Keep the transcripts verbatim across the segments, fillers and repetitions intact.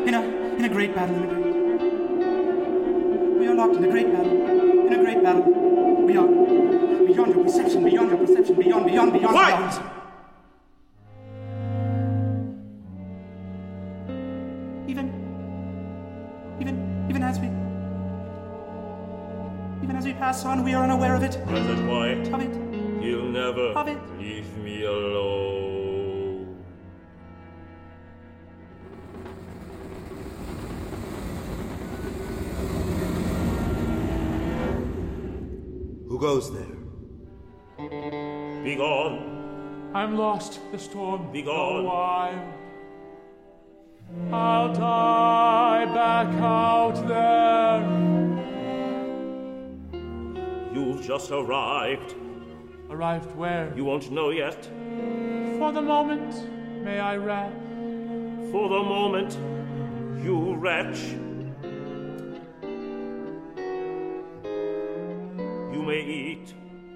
In a, in a great battle, in a great... We are locked in a great battle, in a great battle. We are beyond your perception, beyond your perception, beyond, beyond, beyond, Quiet! beyond. Even, even, even as we, even as we pass on, we are unaware of it. Present quiet. Of it. You'll never Of it. leave me alone. Who goes there? Be gone. I'm lost, the storm. Be gone. A while. I'll die back out there. You've just arrived. Arrived where? You won't know yet. For the moment, may I rest? For the moment, you wretch. You may eat.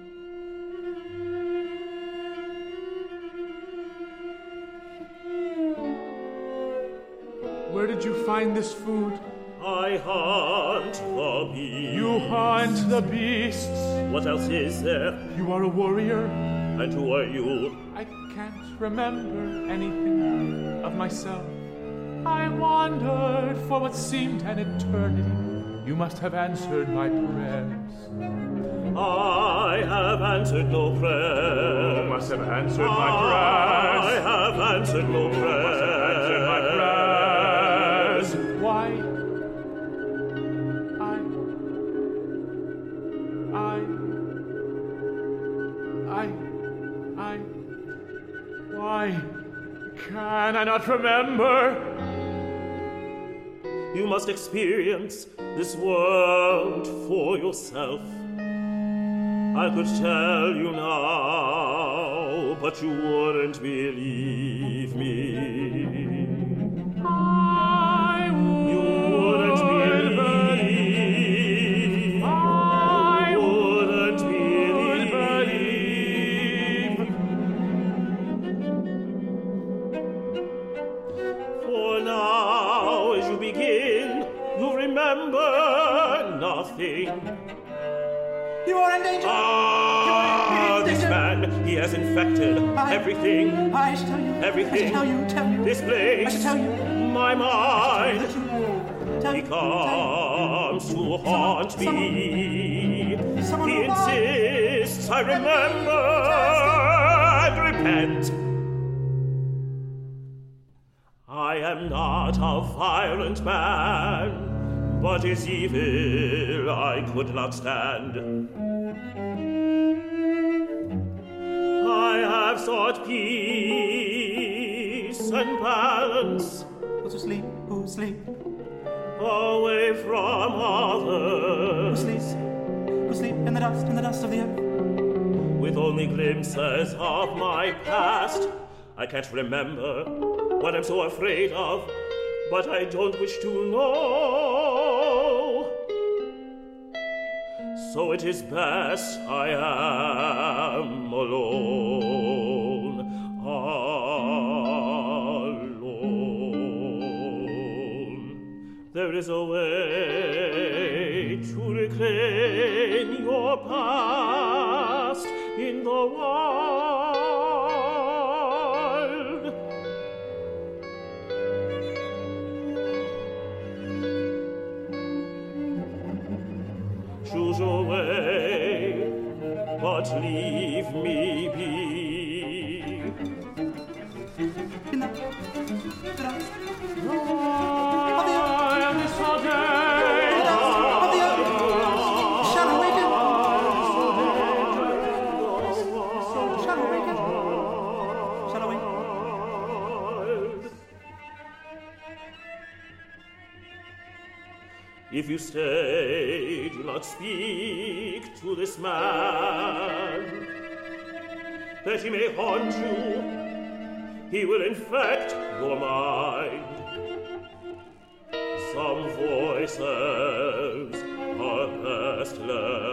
Where did you find this food? I hunt the beasts. You hunt the beasts. What else is there? You are a warrior. And who are you? I can't remember anything of myself. I wandered for what seemed an eternity. You must have answered my prayers. I have answered no prayer. You must have answered my prayers. I have answered no prayer. You must have answered my prayers. Why? I... I... I... I... Why can I not remember? You must experience this world for yourself. I could tell you now, but you wouldn't believe me. I would You wouldn't believe. I wouldn't would believe. For now, as you begin, you remember nothing. You are in danger. Ah, this man, he has infected I- everything. I should tell you. Everything. I should tell you, tell you. This place. I should tell you. My mind. Tell He you. Tell comes to haunt Someone- me. Someone He will buy- insists I remember and repent. I am not a violent man, but his evil I could not stand. I have sought peace and balance Go to sleep. Who sleep? away from Who others, sleeps? Who sleep in the dust, in the dust of the earth? with only glimpses of my past. I can't remember what I'm so afraid of, but I don't wish to know. So it is best I am alone, alone. There is a way to reclaim your past in the wild. Choose your way, but leave me be. In the... the dust. I am this all In the day. dust of the earth. Shall awaken. Shall awaken. Shall awaken. If you stay, do not speak to this man, that he may haunt you. He will infect your mind. Some voices are pestilent.